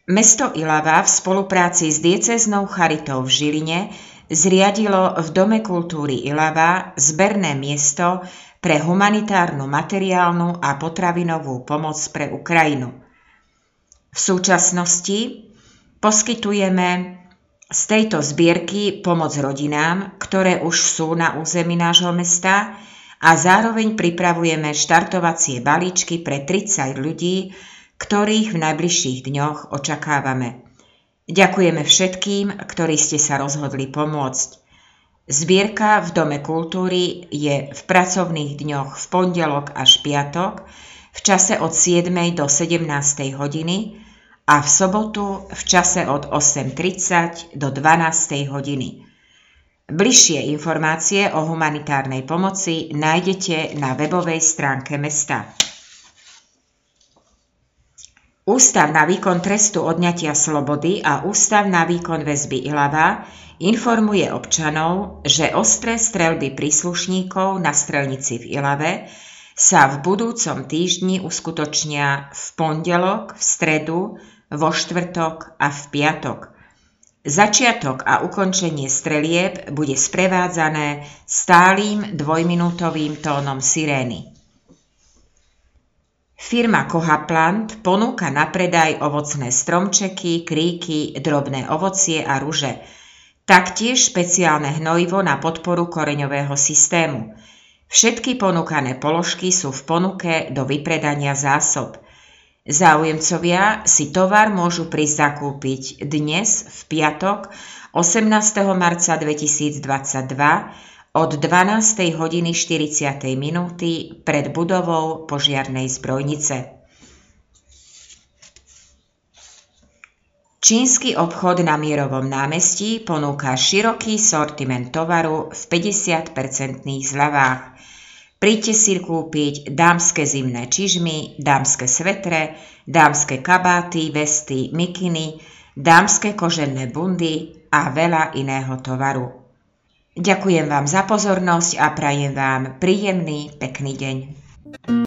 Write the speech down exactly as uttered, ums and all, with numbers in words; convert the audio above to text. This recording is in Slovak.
Mesto Ilava v spolupráci s diecéznou charitou v Žiline zriadilo v Dome kultúry Ilava zberné miesto pre humanitárnu, materiálnu a potravinovú pomoc pre Ukrajinu. V súčasnosti poskytujeme z tejto zbierky pomoc rodinám, ktoré už sú na území nášho mesta, a zároveň pripravujeme štartovacie balíčky pre tridsať ľudí, ktorých v najbližších dňoch očakávame. Ďakujeme všetkým, ktorí ste sa rozhodli pomôcť. Zbierka v Dome kultúry je v pracovných dňoch v pondelok až piatok v čase od siedmej do sedemnástej hodiny a v sobotu v čase od osem tridsať do dvanástej hodiny. Bližšie informácie o humanitárnej pomoci nájdete na webovej stránke mesta. Ústav na výkon trestu odňatia slobody a Ústav na výkon väzby Ilava informuje občanov, že ostré streľby príslušníkov na strelnici v Ilave sa v budúcom týždni uskutočnia v pondelok, v stredu, vo štvrtok a v piatok. Začiatok a ukončenie strelieb bude sprevádzané stálym dvojminútovým tónom sirény. Firma Kohaplant ponúka na predaj ovocné stromčeky, kríky, drobné ovocie a ruže, taktiež špeciálne hnojivo na podporu koreňového systému. Všetky ponúkané položky sú v ponuke do vypredania zásob. Záujemcovia si tovar môžu prísť zakúpiť dnes v piatok osemnásteho marca dvetisícdvadsaťdva od dvanástej hodiny štyridsiatej minúty pred budovou požiarnej zbrojnice. Čínsky obchod na Mierovom námestí ponúka široký sortiment tovaru v päťdesiat percentných zľavách. Príďte si kúpiť dámske zimné čižmy, dámske svetre, dámske kabáty, vesty, mikiny, dámske kožené bundy a veľa iného tovaru. Ďakujem vám za pozornosť a prajem vám príjemný, pekný deň.